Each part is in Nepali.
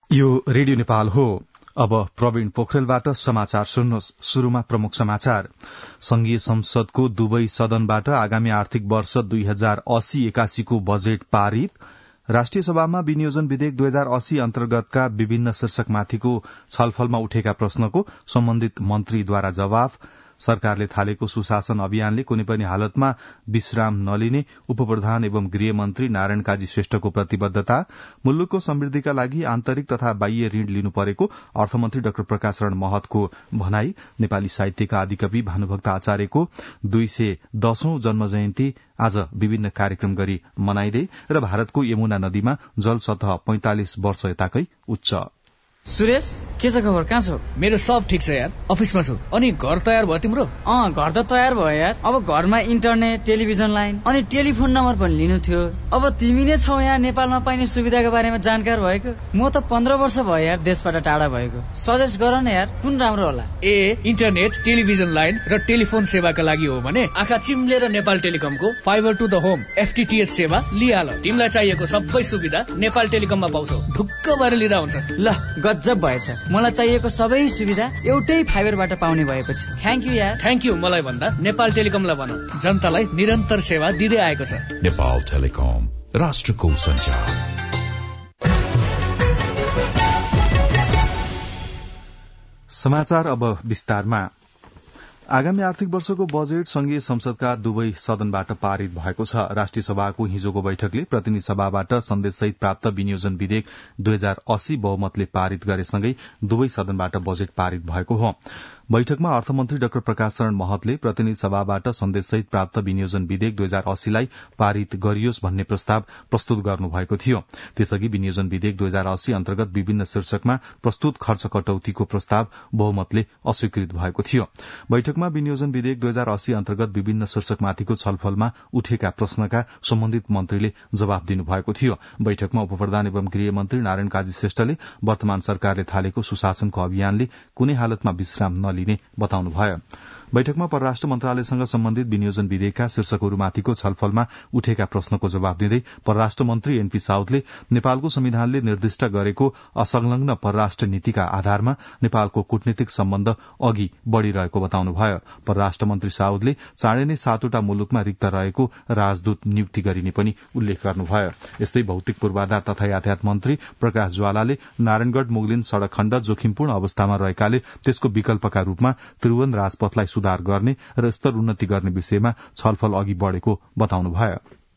यो रेडियो नेपाल हो। अब प्रवीण पोखरेलबाट समाचार सुन्नुहोस्। शुरूमा प्रमुख समाचार। संघीय संसदको दुवै सदनबाट आगामी आर्थिक वर्ष 2080-81 को बजेट पारित। राष्ट्रिय सभामा विनियोजन विधेयक 2080 अन्तर्गतका विभिन्न शीर्षकमाथिको छलफलमा उठेका प्रश्नको सम्बन्धित मन्त्रीद्वारा जवाफ। सरकारले थालेको सुशासन अभियानले कुनै पनि हालतमा विश्राम नलिने उपप्रधान एवं गृहमन्त्री नारायण काजी श्रेष्ठको प्रतिबद्धता। मुलुकको समृद्धिका लागि आन्तरिक तथा बाह्य ऋण लिनु परेको अर्थमन्त्री डाक्टर प्रकाश शरण महतको भनाई। नेपाली साहित्यका आदिकवि भानुभक्त आचार्यको 210औं जन्म जयन्ती आज विभिन्न कार्यक्रम गरी मनाइँदै र भारतको यमुना नदीमा जल सतह 45 वर्ष यताकै उच्च। सुरेश, के छ खबर? कहाँ छौ? मेरो सब ठिक छ यार, अफिसमा छु। अनि घर तयार भयो तिम्रो? घर त तयार भयो यार। अब घरमा इन्टरनेट, टेलिभिजन लाइन अनि टेलिफोन नम्बर पनि लिनु थियो। अब तिमी नै छौ यहाँ नेपालमा पाइने सुविधाको बारेमा जानकार भएको। म त 15 वर्ष भयो यार देशबाट टाढा भएको। सजेस्ट गर न यार, कुन राम्रो होला? इन्टरनेट, टेलिभिजन लाइन र टेलिफोन सेवाका लागि हो भने आँखा चिम्लेर नेपाल टेलिकमको fibre to the home FTTH सेवा लिहाल। तिमीलाई चाहिएको सबै सुविधा नेपाल टेलिकममा पाउँछौ। ढुक्क भएर लिँदा हुन्छ। ल, गजब भएछ। मलाई चाहिएको सबै सुविधा एउटै फाइबरबाट पाउने भएपछि थ्यांक यू यार। थ्यांक यू मलाई भन्दा नेपाल टेलिकमलाई भन। जनतालाई निरन्तर सेवा दिँदै आएको छ। नेपाल टेलिकम, राष्ट्रको सञ्चार। समाचार अब विस्तारमा। आगामी आर्थिक वर्षको बजेट संघीय संसदका दुवै सदनबाट पारित भएको छ। राष्ट्रिय सभाको हिजोको बैठकले प्रतिनिधि सभाबाट सन्देशसहित प्राप्त विनियोजन विधेयक 2080 बहुमतले पारित गरेसँगै दुवै सदनबाट बजेट पारित भएको हो। बैठकमा अर्थमन्त्री डाक्टर प्रकाश शरण महतले प्रतिनिधि सभाबाट सन्देशसहित प्राप्त विनियोजन विधेयक 2080 लाई पारित गरियोस् भन्ने प्रस्ताव प्रस्तुत गर्नुभएको थियो। त्यसअघि विनियोजन विधेयक 2080 अन्तर्गत विभिन्न शीर्षकमा प्रस्तुत खर्च कटौतीको प्रस्ताव बहुमतले अस्वीकृत भएको थियो। बैठकमा विनियोजन विधेयक 2080 अन्तर्गत विभिन्न शीर्षकमाथिको छलफलमा उठेका प्रश्नका सम्बन्धित मन्त्रीले जवाफ दिनुभएको थियो। बैठकमा उपप्रधान एवं गृहमन्त्री नारायण काजी श्रेष्ठले वर्तमान सरकारले थालेको सुशासनको अभियानले कुनै हालतमा विश्राम नलिने बताउनुभयो। बैठकमा परराष्ट्र मन्त्रालयसँग सम्बन्धित विनियोजन विधेयकका शीर्षकहरूमाथिको छलफलमा उठेका प्रश्नको जवाफ दिँदै परराष्ट्र मन्त्री एनपी साउदले नेपालको संविधानले निर्दिष्ट गरेको असंलग्न परराष्ट्र नीतिका आधारमा नेपालको कूटनीतिक सम्बन्ध अघि बढ़िरहेको बताउनुभयो। परराष्ट्र मन्त्री साउदले चाँडै नै 7वटा मुलुकमा रिक्त रहेको राजदूत नियुक्ति गरिने पनि उल्लेख गर्नुभयो। यस्तै भौतिक पूर्वाधार तथा यातायात मन्त्री प्रकाश ज्वालाले नारायणगढ़ मुगलिन सड़क खण्ड जोखिमपूर्ण अवस्थामा रहेकाले त्यसको विकल्पका रूपमा त्रिभुवन राजपथलाई सुधार गर्ने र स्तर उन्नति गर्ने विषयमा छलफल अघि बढ़ेको बताउनुभयो।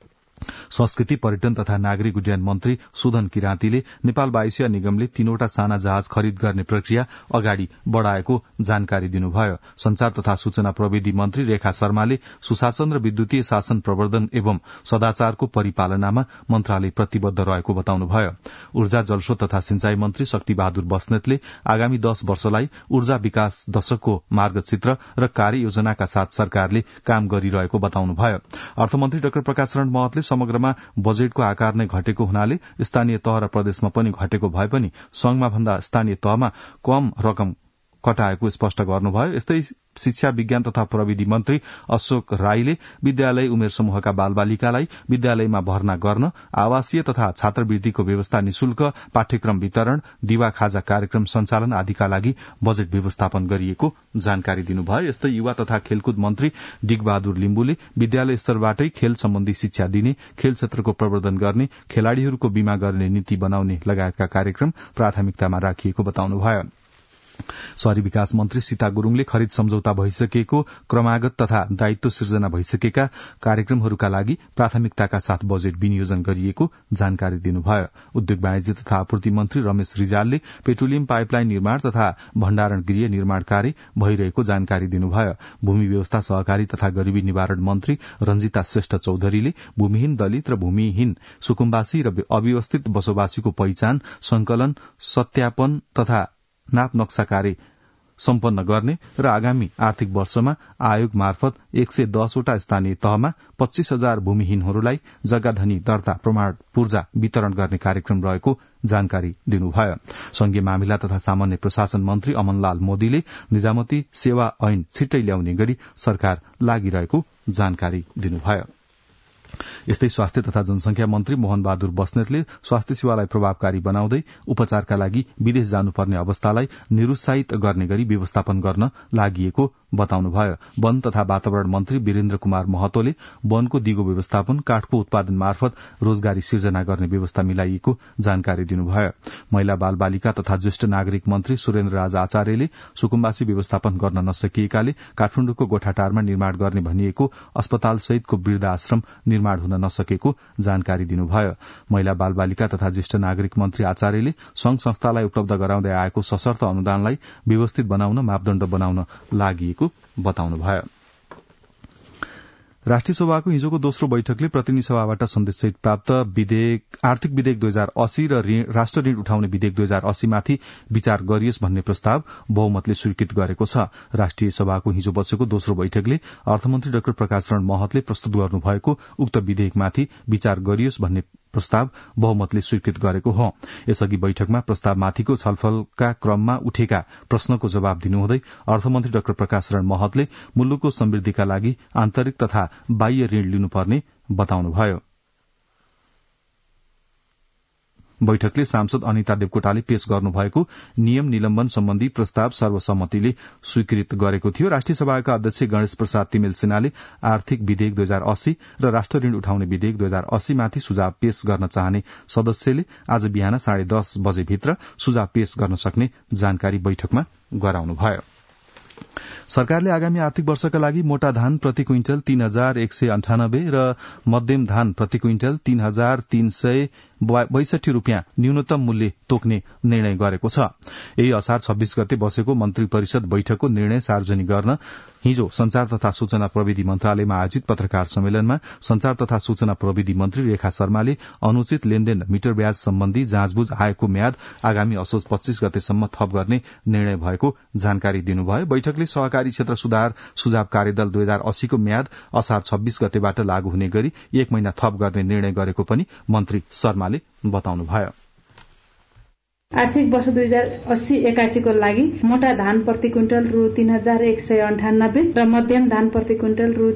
संस्कृति, पर्यटन तथा नागरिक उड्डयन मन्त्री सुधन किराँतीले नेपाल वायुसेवा निगमले 3वटा साना जहाज खरिद गर्ने प्रक्रिया अगाडि बढ़ाएको जानकारी दिनुभयो। संचार तथा सूचना प्रविधि मन्त्री रेखा शर्माले सुशासन र विद्युतीय शासन प्रवर्धन एवं सदाचारको परिपालनामा मन्त्रालय प्रतिबद्ध रहेको बताउनुभयो। ऊर्जा, जलस्रोत तथा सिंचाई मन्त्री शक्ति बहादुर बस्नेतले आगामी 10 वर्षलाई ऊर्जा विकास दशकको मार्गचित्र र कार्ययोजनाका साथ सरकारले काम गरिरहेको बताउनुभयो। अर्थमन्त्री डाक्टर प्रकाश शरण महतले समग्रमा बजेटको आकार नै घटेको हुनाले स्थानीय तह र प्रदेशमा पनि घटेको भए पनि संघमा भन्दा स्थानीय तहमा कम रकम कटाएको स्पष्ट गर्नुभयो। यस्तै शिक्षा, विज्ञान तथा प्रविधि मन्त्री अशोक राईले विद्यालय उमेर समूहका बालबालिकालाई विद्यालयमा भर्ना गर्न, आवासीय तथा छात्रवृत्तिको व्यवस्था, निशुल्क पाठ्यक्रम वितरण, दिवा खाजा कार्यक्रम सञ्चालन आदिका लागि बजेट व्यवस्थापन गरिएको जानकारी दिनुभयो। यस्तै युवा तथा खेलकुद मन्त्री डिगबहादुर लिम्बुले विद्यालय स्तरबाटै खेल सम्बन्धी शिक्षा दिने, खेल क्षेत्रको प्रवर्धन गर्ने, खेलाड़ीहरूको बीमा गर्ने नीति बनाउने लगायतका कार्यक्रम प्राथमिकतामा राखिएको बताउनुभयो। शहरी विकास मन्त्री सीता गुरूङले खरिद सम्झौता भइसकेको, क्रमागत तथा दायित्व सिर्जना भइसकेका कार्यक्रमहरूका लागि प्राथमिकताका साथ बजेट विनियोजन गरिएको जानकारी दिनुभयो। उद्योग वाणिज्य तथा आपूर्ति मन्त्री रमेश रिजालले पेट्रोलियम पाइपलाइन निर्माण तथा भण्डारण गृह निर्माण कार्य भइरहेको जानकारी दिनुभयो। भूमि व्यवस्था, सहकारी तथा गरीबी निवारण मन्त्री रंजिता श्रेष्ठ चौधरीले भूमिहीन दलित र भूमिहीन सुकुम्बासी र अव्यवस्थित बसोबासीको पहिचान, संकलन, सत्यापन तथा नाप नक्सा कार्य सम्पन्न गर्ने र आगामी आर्थिक वर्षमा आयोग मार्फत 110वटा स्थानीय तहमा 25,000 भूमिहीनहरूलाई जग्गाधनी दर्ता प्रमाण पूर्जा वितरण गर्ने कार्यक्रम रहेको जानकारी दिनुभयो। संघीय मामिला तथा सामान्य प्रशासन मन्त्री अमनलाल मोदीले निजामती सेवा ऐन छिट्टै ल्याउने गरी सरकार लागिरहेको जानकारी दिनुभयो। यस्तै स्वास्थ्य तथा जनसंख्या मन्त्री मोहन बहादुर बस्नेतले स्वास्थ्य सेवालाई प्रभावकारी बनाउँदै उपचारका लागि विदेश जानुपर्ने अवस्थालाई निरुत्साहित गर्ने गरी व्यवस्थापन गर्न लागिएको बताउनुभयो। वन तथा वातावरण मन्त्री वीरेन्द्र कुमार महतोले वनको दिगो व्यवस्थापन, काठको उत्पादन मार्फत रोजगारी सिर्जना गर्ने व्यवस्था मिलाइएको जानकारी दिनुभयो। महिला बाल बालिका तथा ज्येष्ठ नागरिक मन्त्री सुरेन्द्र राज आचार्यले सुकुम्बासी व्यवस्थापन गर्न नसकिएकाले काठमाडौँको गोठाटारमा निर्माण गर्ने भनिएको अस्पताल सहितको वृद्धाश्रम निर्माण हुन नसकेको जानकारी दिनुभयो। महिला बाल बालिका तथा ज्येष्ठ नागरिक मन्त्री आचार्यले संघ संस्थालाई उपलब्ध गराउँदै आएको सशर्त अनुदानलाई व्यवस्थित बनाउन मापदण्ड बनाउन लागि बताउनुभयो। राष्ट्रिय सभाको हिजोको दोस्रो बैठकले प्रतिनिधि सभाबाट सन्देशसहित प्राप्त आर्थिक विधेयक 2080 र राष्ट्र ऋण उठाउने विधेयक 2080 माथि विचार गरियोस् भन्ने प्रस्ताव बहुमतले स्वीकृत गरेको छ। राष्ट्रिय सभाको हिजो बसेको दोस्रो बैठकले अर्थमन्त्री डाक्टर प्रकाश रण महतले प्रस्तुत गर्नुभएको उक्त विधेयकमाथि विचार गरियोस् भन्ने प्रस्ताव बहुमतले स्वीकृत गरेको हो। यसअघि बैठकमा प्रस्तावमाथिको छलफलका क्रममा उठेका प्रश्नको जवाब दिनुहुँदै अर्थमन्त्री डाक्टर प्रकाश रण महतले मुलुकको समृद्धिका लागि आन्तरिक तथा बाह्य ऋण लिनुपर्ने बताउनुभयो। बैठकले सांसद अनिता देवकोटाले पेश गर्नुभएको नियम निलम्बन सम्बन्धी प्रस्ताव सर्वसम्मतिले स्वीकृत गरेको थियो। राष्ट्रिय सभाका अध्यक्ष गणेश प्रसाद तिमेल सिन्हाले आर्थिक विधेयक 2080 र राष्ट्र ऋण उठाउने विधेयक 2080 माथि सुझाव पेश गर्न चाहने सदस्यले आज बिहान 10:30 बजेभित्र सुझाव पेश गर्न सक्ने जानकारी बैठकमा गराउनुभयो। सरकारले आगामी आर्थिक वर्षका लागि मोटा धान प्रति क्विन्टल 3,198 र मध्यम धान प्रति क्विन्टल 3,362 रूपियाँ न्यूनतम मूल्य तोक्ने निर्णय गरेको छ। यही असार 26 गते बसेको मन्त्री परिषद बैठकको निर्णय सार्वजनिक गर्न हिजो संचार तथा सूचना प्रविधि मन्त्रालयमा आयोजित पत्रकार सम्मेलनमा संचार तथा सूचना प्रविधि मन्त्री रेखा शर्माले अनुचित लेनदेन मिटर ब्याज सम्बन्धी जाँचबुझ आएको म्याद आगामी असोज 25 गतेसम्म थप गर्ने निर्णय भएको जानकारी दिनुभयो। बैठकले सहकारी क्षेत्र सुधार सुझाव कार्यदल 2080 को म्याद असार 26 गतेबाट लागू हुने गरी 1 महिना थप गर्ने निर्णय गरेको पनि मन्त्री शर्माले बताउनुभयो। आर्थिक वर्ष 2080-81 को लागि मोटा धान प्रति क्विन्टल रु 3,198 र मध्यम धान प्रति क्विन्टल रु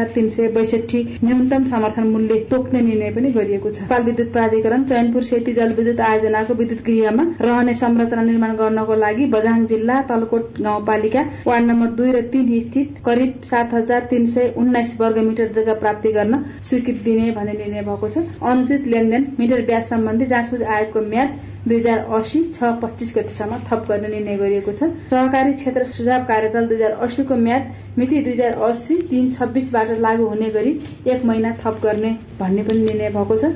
3,362 न्यूनतम समर्थन मूल्य तोक्ने निर्णय पनि गरिएको छ। नेपाल विद्युत प्राधिकरण चैनपुर सेती जलविद्युत आयोजनाको विद्युत गृहमा रहने संरचना निर्माण गर्नको लागि बझाङ जिल्ला तलकोट गाउँपालिका वार्ड नम्बर 2 र 3 स्थित करिब 7,319 वर्गमिटर जग्गा प्राप्ति गर्न स्वीकृति दिने भन्ने निर्णय भएको छ। अनुचित लेनदेन मिटर ब्याज सम्बन्धी जाँचबुझ आयोगको म्याद 2080-6-25 गतेसम्म थप गर्ने निर्णय गरिएको छ। सहकारी क्षेत्र सुझाव कार्यदल 2080 को म्याद मिति 2080-3-26 बाट लागू हुने गरी 1 महिना थप गर्ने भन्ने पनि निर्णय भएको छ।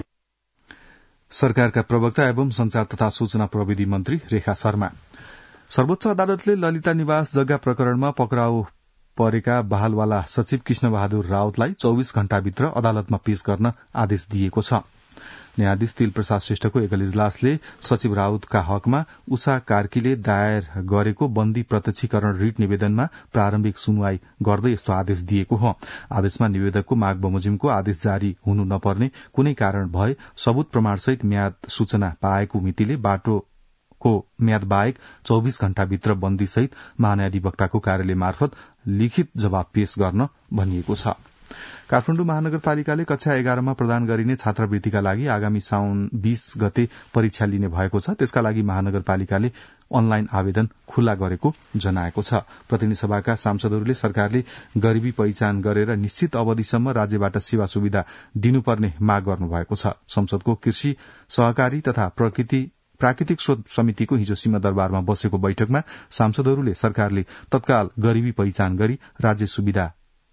सरकारका प्रवक्ता एवं संचार तथा सूचना प्रविधि मन्त्री रेखा शर्मा। सर्वोच्च अदालतले ललिता निवास जग्गा प्रकरणमा पक्राउ परेका बहालवाला सचिव कृष्ण बहादुर राउतलाई 24 घण्टाभित्र अदालतमा पेश गर्न आदेश दिएको छ। न्यायाधीश तिल प्रसाद श्रेष्ठको एकल इजलासले सचिव राउतका हकमा उषा कार्कीले दायर गरेको बन्दी प्रत्यक्षीकरण रिट निवेदनमा प्रारम्भिक सुनवाई गर्दै यस्तो आदेश दिएको हो। आदेशमा निवेदकको माग बमोजिमको आदेश जारी हुनु नपर्ने कुनै कारण भए सबूत प्रमाणसहित म्याद सूचना पाएको मितिले बाटोको म्याद बाहेक 24 घण्टाभित्र बन्दीसहित महान्यायाधिवक्ताको कार्यालय मार्फत लिखित जवाब पेश गर्न भनिएको छ। काठमाडौँ महानगरपालिकाले कक्षा 11 मा प्रदान गरिने छात्रवृत्तिका लागि आगामी साउन 20 गते परीक्षा लिने भएको छ। त्यसका लागि महानगरपालिकाले अनलाइन आवेदन खुल्ला गरेको जनाएको छ। प्रतिनिधि सभाका सांसदहरूले सरकारले गरिबी पहिचान गरेर निश्चित अवधिसम्म राज्यबाट सेवा सुविधा दिनुपर्ने माग गर्नुभएको छ। संसदको कृषि सहकारी तथा प्राकृतिक स्रोत समितिको हिजो सिंहदरबारमा बसेको बैठकमा सांसदहरूले सरकारले तत्काल गरिबी पहिचान गरी राज्य सुविधा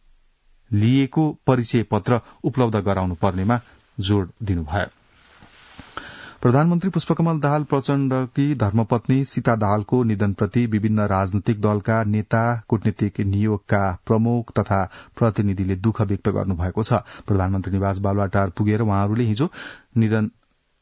लिएको परिचय पत्र उपलब्ध गराउनु पर्नेमा जोड़ दिनुभयो। प्रधानमन्त्री पुष्पकमल दाहाल प्रचण्डकी धर्मपत्नी सीता दाहालको निधनप्रति विभिन्न राजनैतिक दलका नेता, कूटनीतिक नियोगका प्रमुख तथा प्रतिनिधिले दुःख व्यक्त गर्नुभएको छ। प्रधानमन्त्री निवास बालुवाटार पुगेर उहाँहरूले हिजो निधन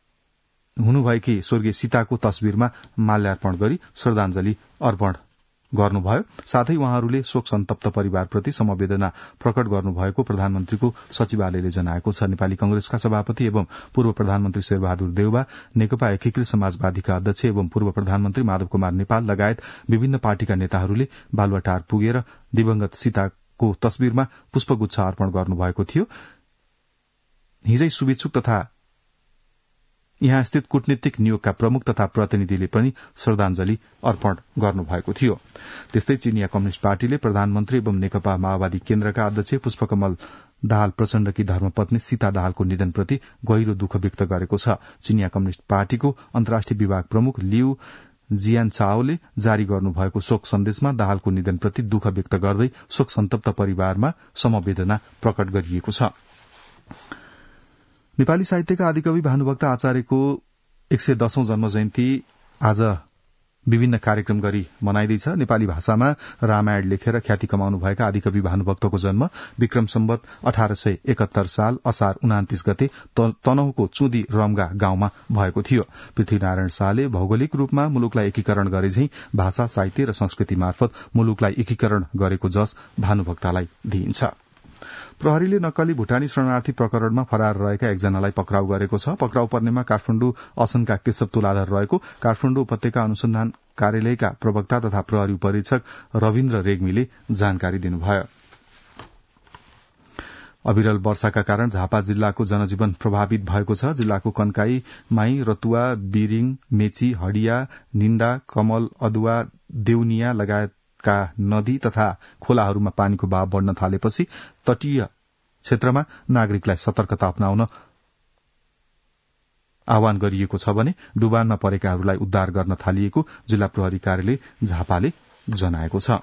हुनुभएकी स्वर्गीय सीताको तस्बिरमा माल्यार्पण गरी श्रद्धाञ्जली अर्पण गर्नुभयो। साथै उहाँहरूले शोक सन्तप्त परिवारप्रति समवेदना प्रकट गर्नुभएको प्रधानमन्त्रीको सचिवालयले जनाएको छ। नेपाली कंग्रेसका सभापति एवं पूर्व प्रधानमन्त्री शेरबहादुर देउवा, नेकपा एकीकृत समाजवादीका अध्यक्ष एवं पूर्व प्रधानमन्त्री माधव कुमार नेपाल लगायत विभिन्न पार्टीका नेताहरूले बालुवाटार पुगेर दिवंगत सीताको तस्बिरमा पुष्पगुच्छ अर्पण गर्नुभएको थियो। हिजै शुभेच्छुक तथा यहाँ स्थित कूटनीतिक नियोगका प्रमुख तथा प्रतिनिधिले पनि श्रद्धांजलि अर्पण गर्नुभएको थियो। त्यस्तै चिनिया कम्युनिष्ट पार्टीले प्रधानमन्त्री एवं नेकपा माओवादी केन्द्रका अध्यक्ष पुष्पकमल दाहाल प्रचण्डकी धर्मपत्नी सीता दाहालको निधनप्रति गहिरो दुःख व्यक्त गरेको छ। चिनिया कम्युनिष्ट पार्टीको अन्तर्राष्ट्रिय विभाग प्रमुख लिउ जियानचाओले जारी गर्नुभएको शोक सन्देशमा दाहालको निधनप्रति दुःख व्यक्त गर्दै शोक सन्तप्त परिवारमा समवेदना प्रकट गरिएको छ। नेपाली साहित्यका आदिकवि भानुभक्त आचार्यको 110औं जन्म जयन्ती आज विभिन्न कार्यक्रम गरी मनाइँदैछ। नेपाली भाषामा रामायण लेखेर ख्याति कमाउनुभएका आदिकवि भानुभक्तको जन्म विक्रम सम्वत 1871 साल असार 29 गते तनहुको चुदी रमगा गाउँमा भएको थियो। पृथ्वीनारायण शाहले भौगोलिक रूपमा मुलुकलाई एकीकरण गरे झैं भाषा साहित्य र संस्कृति मार्फत मुलुकलाई एकीकरण गरेको जस भानुभक्तलाई दिइन्छ। प्रहरीले नक्कली भूटानी शरणार्थी प्रकरणमा फरार रहेका एकजनालाई पक्राउ गरेको छ। पक्राउ पर्नेमा काठमाडौँ असनका केशव तुलाधर रहेको काठमाडौँ उपत्यका अनुसन्धान कार्यालयका प्रवक्ता तथा प्रहरी उपरीक्षक रविन्द्र रेग्मीले जानकारी दिनुभयो। अविरल वर्षाका कारण झापा जिल्लाको जनजीवन प्रभावित भएको छ। जिल्लाको कन्काई, माई, रतुवा, बिरिङ, मेची, हडिया, निन्दा, कमल, अदुवा, देउनिया लगायत का नदी तथा खोलाहरूमा पानीको बहाव बढ़न थालेपछि तटीय क्षेत्रमा नागरिकलाई सतर्कता अपनाउन आह्वान गरिएको छ भने डुबानमा परेकाहरूलाई उद्धार गर्न थालिएको जिल्ला प्रहरी कार्यालय झापाले जनाएको छ।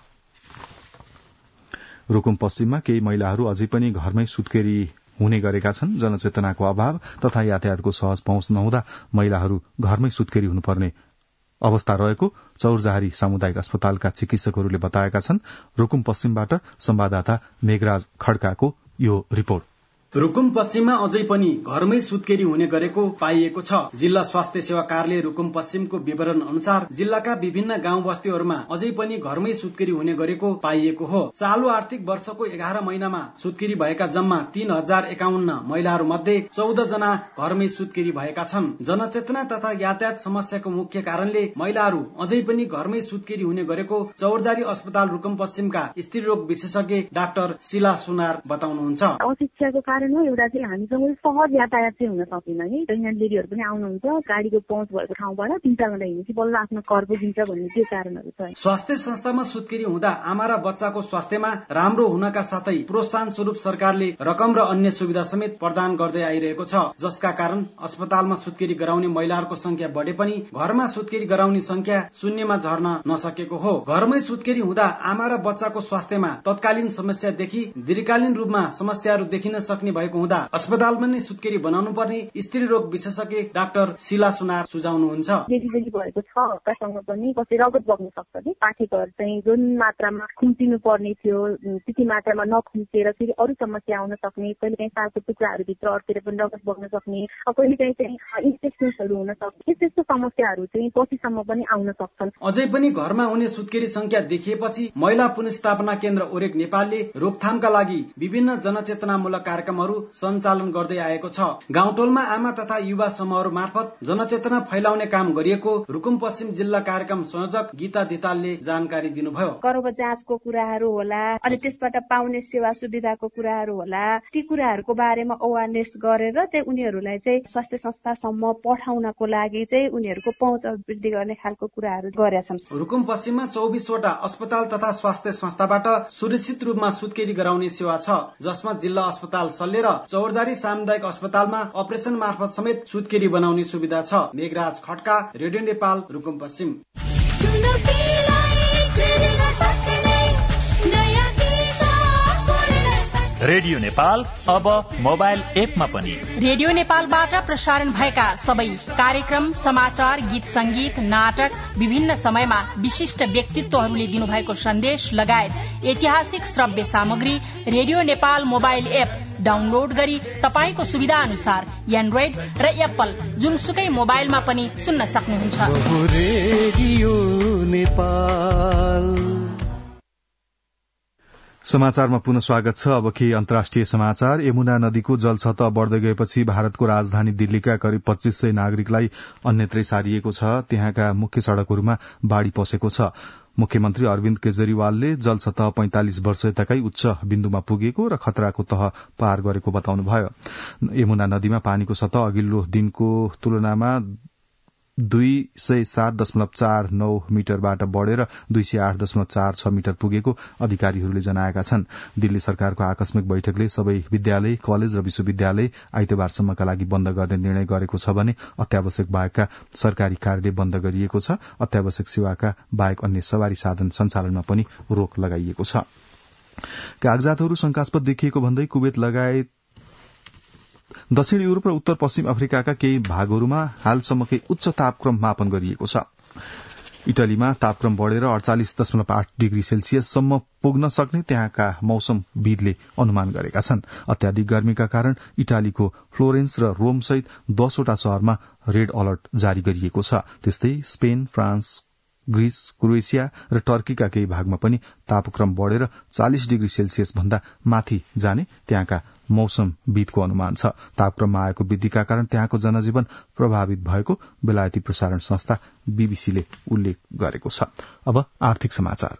रुकुम पश्चिममा केही महिलाहरू अझै पनि घरमै सुत्केरी हुने गरेका छन्। जनचेतनाको अभाव तथा यातायातको सहज पहुँच नहुँदा महिलाहरू घरमै सुत्केरी हुनुपर्ने अवस्था रहेको चौरजहारी सामुदायिक अस्पतालका चिकित्सकहरूले बताएका छन्। रुकुम पश्चिमबाट संवाददाता मेघराज खड्काको यो रिपोर्ट। रुकुम पश्चिममा अझै पनि घरमै सुत्केरी हुने गरेको पाइएको छ। जिल्ला स्वास्थ्य सेवा कार्यालय रुकुम पश्चिमको विवरण अनुसार जिल्लाका विभिन्न गाउँ बस्तीहरूमा अझै पनि घरमै सुत्केरी हुने गरेको पाइएको हो। चालु आर्थिक वर्षको 11 महिनामा सुत्केरी भएका जम्मा 3051 महिलाहरू मध्ये 14 जना घरमै सुत्केरी भएका छन्। जनचेतना तथा यातायात समस्याको मुख्य कारणले महिलाहरू अझै पनि घरमै सुत्केरी हुने गरेको चौरजारी अस्पताल रुकुम पश्चिमका स्त्री रोग विशेषज्ञ डाक्टर शिला सुनार बताउनुहुन्छ। एउटा चाहिँ हामीसँग सहज यातायात चाहिँ हुन सकेन है। यहाँ लेडीहरू पनि आउनुहुन्छ, गाडीको पहुँच भएको ठाउँबाट 3-4 घण्टा हिँडेपछि बल्ल आफ्नो घर पुगिन्छ भन्ने त्यो कारणहरू छ। स्वास्थ्य संस्थामा सुत्केरी हुँदा आमा र बच्चाको स्वास्थ्यमा राम्रो हुनका साथै प्रोत्साहन स्वरूप सरकारले रकम र अन्य सुविधा समेत प्रदान गर्दै आइरहेको छ, जसका कारण अस्पतालमा सुत्केरी गराउने महिलाहरूको संख्या बढे पनि घरमा सुत्केरी गराउने संख्या शून्यमा झर्न नसकेको हो। घरमै सुत्केरी हुँदा आमा र बच्चाको स्वास्थ्यमा तत्कालीन समस्यादेखि दीर्घकालीन रूपमा समस्याहरू देखिन सक्ने भएको हुँदा अस्पतालमा नै सुत्केरी बनाउनु पर्ने स्त्री रोग विशेषज्ञ डाक्टर शिला सुनार सुझाउनुहुन्छ। डेलिभरी भएको 6 हप्तासम्म पनि कसै रगत बग्न सक्छ कि पाठेघर चाहिँ जुन मात्रामा खुम्चिनु पर्ने थियो त्यति मात्रामा नखुम्चेर फेरि अरू समस्या आउन सक्ने, कहिले काहीँ सालको टुक्राहरू भित्र अड्केर पनि रगत बग्न सक्ने, कहिले काहीँ चाहिँ इन्फेक्सनहरू हुन सक्ने, त्यस्तो समस्याहरू चाहिँ पछिसम्म पनि आउन सक्छन्। अझै पनि घरमा हुने सुत्केरी संख्या देखिएपछि महिला पुनर्स्थापना केन्द्र ओरेक नेपालले रोकथामका लागि विभिन्न जनचेतनामूलक कार्यक्रमहरू सञ्चालन गर्दै आएको छ। गाउँटोलमा आमा तथा युवा समूहहरू मार्फत जनचेतना फैलाउने काम गरिएको रुकुम पश्चिम जिल्ला कार्यक्रम संयोजक गीता धितालले जानकारी दिनुभयो। गर्भ जाँचको कुराहरू होला, अनि त्यसबाट पाउने सेवा सुविधाको कुराहरू होला, ती कुराहरूको बारेमा अवेरनेस गरेर चाहिँ उनीहरूलाई चाहिँ स्वास्थ्य संस्थासम्म पठाउनको लागि चाहिँ उनीहरूको पहुँच वृद्धि गर्ने खालको कुराहरू गरेका छन्। रुकुम पश्चिममा 24 वटा अस्पताल तथा स्वास्थ्य संस्थाबाट सुरक्षित रूपमा सुत्केरी गराउने सेवा छ, जसमा जिल्ला अस्पताल सल्ले र चौरजारी सामुदायिक अस्पतालमा अपरेसन मार्फत समेत सुत्केरी बनाउने सुविधा छ। मेघराज खड्का, रेडियो नेपाल, रुकुम पश्चिम। रेडियो नेपाल अब मोबाइल एपमा पनि। रेडियो नेपालबाट प्रसारण भएका सबै कार्यक्रम, समाचार, गीत संगीत, नाटक, विभिन्न समयमा विशिष्ट व्यक्तित्वहरूले दिनुभएको सन्देश लगायत ऐतिहासिक श्रव्य सामग्री radio Nepal mobile app download गरी तपाईको सुविधा अनुसार एन्ड्रोइड र एप्पल जुनसुकै मोबाइलमा पनि सुन्न सक्नुहुन्छ। समाचारमा पुनः स्वागत छ। अब के अन्तर्राष्ट्रिय समाचार। यमुना नदीको जलसतह बढ्दै गएपछि भारतको राजधानी दिल्लीका करिब 2500 नागरिकलाई अन्यत्रै सारिएको छ। त्यहाँका मुख्य सड़कहरूमा बाढ़ी पसेको छ। मुख्यमन्त्री अरविन्द केजरीवालले जलसतह 45 वर्ष यताकै उच्च बिन्दुमा पुगेको र खतराको तह पार गरेको बताउनुभयो। यमुना नदीमा पानीको सतह अघिल्लो दिनको तुलनामा 207.49 मिटरबाट बढ़ेर 208.46 मिटर पुगेको अधिकारीहरूले जनाएका छन्। दिल्ली सरकारको आकस्मिक बैठकले सबै विद्यालय, कलेज र विश्वविद्यालय आइतबारसम्मका लागि बन्द गर्ने निर्णय गरेको छ भने अत्यावश्यक बाहेकका सरकारी कार्यालय बन्द गरिएको छ। अत्यावश्यक सेवाका बाहेक अन्य सवारी साधन सञ्चालनमा पनि रोक लगाइएको छ। कागजातहरू शंकास्पद देखिएको भन्दै कुवेत लगायत दक्षिण युरोप र उत्तर पश्चिम अफ्रिकाका केही भागहरूमा हालसम्मकै उच्च तापक्रम मापन गरिएको छ। इटलीमा तापक्रम बढ़ेर 48.8 डिग्री सेल्सियससम्म पुग्न सक्ने त्यहाँका मौसमविदले अनुमान गरेका छन्। अत्याधिक गर्मीका कारण इटालीको फ्लोरेन्स र रोम सहित 10 वटा शहरमा रेड अलर्ट जारी गरिएको छ। त्यस्तै स्पेन, फ्रान्स, ग्रीस, क्रोएसिया र टर्कीका केही भागमा पनि तापक्रम बढ़ेर 40 डिग्री सेल्सियस भन्दा माथि जाने त्यहाँका मौसमविदको अनुमान छ। तापक्रममा आएको वृद्धिका कारण त्यहाँको जनजीवन प्रभावित भएको बेलायती प्रसारण संस्था बीबीसीले उल्लेख गरेको छ। अब आर्थिक समाचार।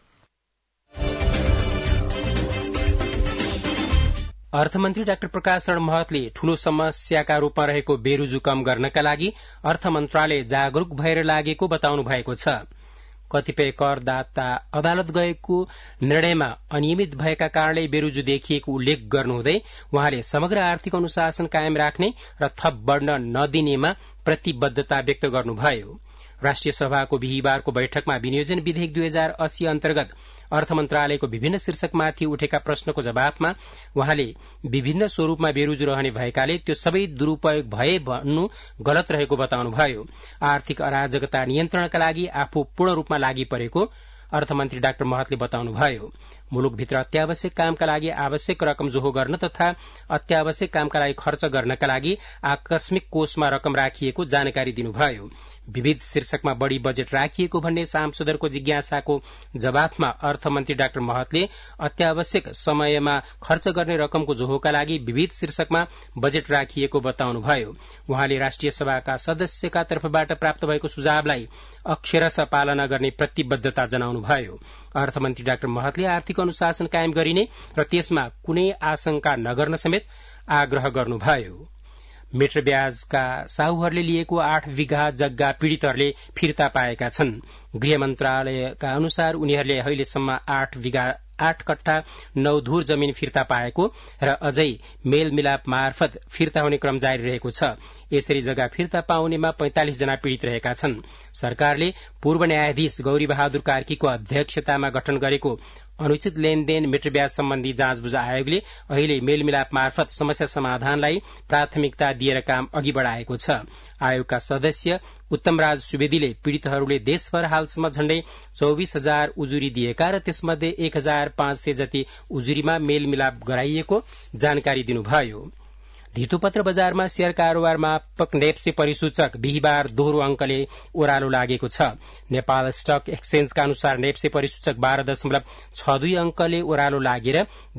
अर्थमन्त्री डाक्टर प्रकाश शरण महतले ठूलो समस्याका रूपमा रहेको बेरोजगारी कम गर्नका लागि अर्थ मन्त्रालय जागरूक भएर लागेको बताउनु भएको छ। कतिपय करदाता अदालत गएको निर्णयमा अनियमित भएका कारणले बेरोजगारी देखिएको उल्लेख गर्नुहुँदै उहाँले समग्र आर्थिक अनुशासन कायम राख्ने र थप बढ़न नदिनेमा प्रतिबद्धता व्यक्त गर्नुभयो। राष्ट्रिय सभाको बिहीबारको बैठकमा विनियोजन विधेयक 2080 अन्तर्गत अर्थ मन्त्रालयको विभिन्न शीर्षकमाथि उठेका प्रश्नको जवाफमा उहाँले विभिन्न स्वरूपमा बेरोजगार रहने भएकाले त्यो सबै दुरूपयोग भए भन्नु गलत रहेको बताउनुभयो। आर्थिक अराजकता नियन्त्रणका लागि आफू पूर्ण रूपमा लागि परेको अर्थमन्त्री डाक्टर महतले बताउनुभयो। मुलुकभित्र अत्यावश्यक कामका लागि आवश्यक रकम जोहो गर्न तथा अत्यावश्यक कामका लागि खर्च गर्नका लागि आकस्मिक कोषमा रकम राखिएको जानकारी दिनुभयो। विविध शीर्षकमा बढ़ी बजेट राखिएको भन्ने सांसदहरूको जिज्ञासाको जवाफमा अर्थमन्त्री डाक्टर महतले अत्यावश्यक समयमा खर्च गर्ने रकमको जोहोका लागि विविध शीर्षकमा बजेट राखिएको बताउनुभयो। उहाँले राष्ट्रिय सभाका सदस्यका तर्फबाट प्राप्त भएको सुझावलाई अक्षरशः पालना गर्ने प्रतिबद्धता जनाउनुभयो। अर्थमन्त्री डाक्टर महतले आर्थिक अनुशासन कायम गरिने र त्यसमा कुनै आशंका नगर्न समेत आग्रह गर्नुभयो। मेट्रो ब्याजका साहुहरूले लिएको 8 बिघा जग्गा पीड़ितहरूले फिर्ता पाएका छन्। गृह मन्त्रालयका अनुसार उनीहरूले अहिलेसम्म 8 कट्ठा 9 धुर जमिन फिर्ता पाएको र अझै मेलमिलाप मार्फत फिर्ता हुने क्रम जारी रहेको छ। यसरी जग्गा फिर्ता पाउनेमा 45 जना पीड़ित रहेका छन्। सरकारले पूर्व न्यायाधीश गौरी बहादुर कार्कीको अध्यक्षतामा गठन गरेको अनुचित लेनदेन मेट्रो ब्याज सम्बन्धी जाँचबुझ आयोगले अहिले मेलमिलाप मार्फत समस्या समाधानलाई प्राथमिकता दिएर काम अघि बढ़ाएको छ। आयोगका सदस्य उत्तमराज सुवेदीले पीड़ितहरूले देशभर हालसम्म झण्डै 24,000 उजुरी दिएका र त्यसमध्ये 1,500 जति उजुरीमा मेलमिलाप गराइएको जानकारी दिनुभयो। धितोपत्र बजारमा शेयर कारोबार मापक नेप्से परिसूचक बिहीबार दोहोरो अंकले ओह्रालो लागेको छ। नेपाल स्टक एक्सचेन्जका अनुसार नेप्से परिसूचक 12.62 अंकले ओह्रालो लागेर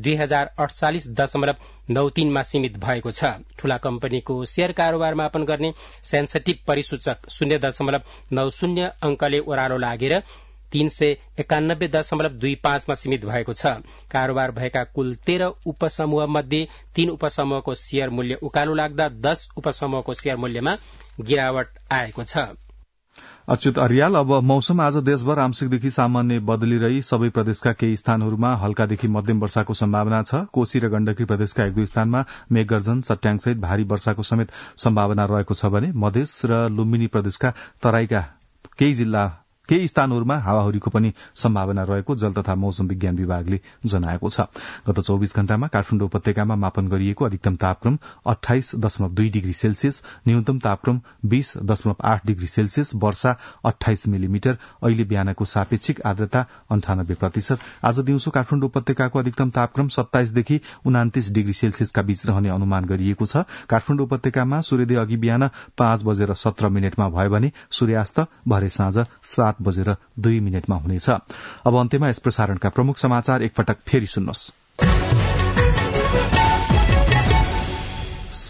2048.93 मा सीमित भएको छ। ठूला कम्पनीको शेयर कारोबार मापन गर्ने सेन्सिटिभ परिसूचक 0.90 अंकले ओह्रालो लागेर 391.25 मा सीमित भएको छ। कारोबार भएका कुल 13 उपसमूह मध्ये 3 उपसमूहको शेयर मूल्य उकालो लाग्दा 10 उपसमूहको शेयर मूल्यमा गिरावट आएको छ। अच्युत अर्याल। अब मौसम। आज देशभर आंशिकदेखि सामान्य बदली रही सबै प्रदेशका केही स्थानहरूमा हल्कादेखि मध्यम वर्षाको सम्भावना छ। कोशी र गण्डकी प्रदेशका 1-2 स्थानमा मेघगर्जन, चट्याङसहित भारी वर्षाको समेत सम्भावना रहेको छ भने मधेस र लुम्बिनी प्रदेशका तराईका केही स्थानहरूमा हावाहुरीको पनि सम्भावना रहेको जल तथा मौसम विज्ञान विभागले जनाएको छ। गत 24 घण्टामा काठमाडौँ उपत्यकामा मापन गरिएको अधिकतम तापक्रम 28.2 डिग्री सेल्सियस, न्यूनतम तापक्रम 20.8 डिग्री सेल्सियस, वर्षा 28 मिलिमिटर। अहिले बिहानको सापेक्षिक आर्द्रता 98%। आज दिउँसो काठमाडौँ उपत्यकाको अधिकतम तापक्रम 27 देखि 29 डिग्री सेल्सियसका बीच रहने अनुमान गरिएको छ। काठमाडौँ उपत्यकामा सूर्योदय अघि बिहान 5:17 भयो भने सूर्यास्त भरे साँझ 7:02 हुनेछ। अब अन्त्यमा यस प्रसारणका प्रमुख समाचार एकपटक फेरि सुन्नुहोस्।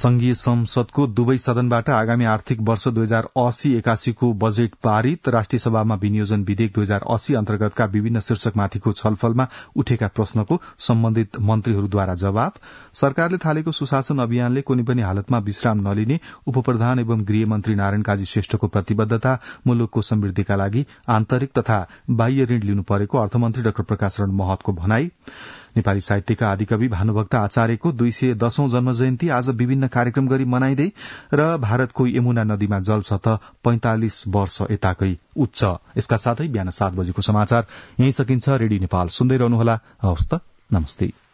संघीय संसदको दुवै सदनबाट आगामी आर्थिक वर्ष 2080-81 को बजेट पारित। राष्ट्रिय सभामा विनियोजन विधेयक 2080 अन्तर्गतका विभिन्न शीर्षकमाथिको छलफलमा उठेका प्रश्नको सम्बन्धित मन्त्रीहरूद्वारा जवाफ। सरकारले थालेको सुशासन अभियानले कुनै पनि हालतमा विश्राम नलिने उपप्रधान एवं गृहमन्त्री नारायण काजी श्रेष्ठको प्रतिबद्धता। मुलुकको समृद्धिका लागि आन्तरिक तथा बाह्य ऋण लिनु परेको अर्थमन्त्री डाक्टर प्रकाश शरण महतको भनाई। नेपाली साहित्यका आदिकवि भानुभक्त आचार्यको 210औं जन्म जयन्ती आज विभिन्न कार्यक्रम गरी मनाइँदै र भारतको यमुना नदीमा जलसतह 45 वर्ष यताकै उच्च। यसका साथै बिहान 7 बजेको समाचार यही सकिन्छ। रेडियो नेपाल सुन्दै रहनुहोला। हवस् त, नमस्ते।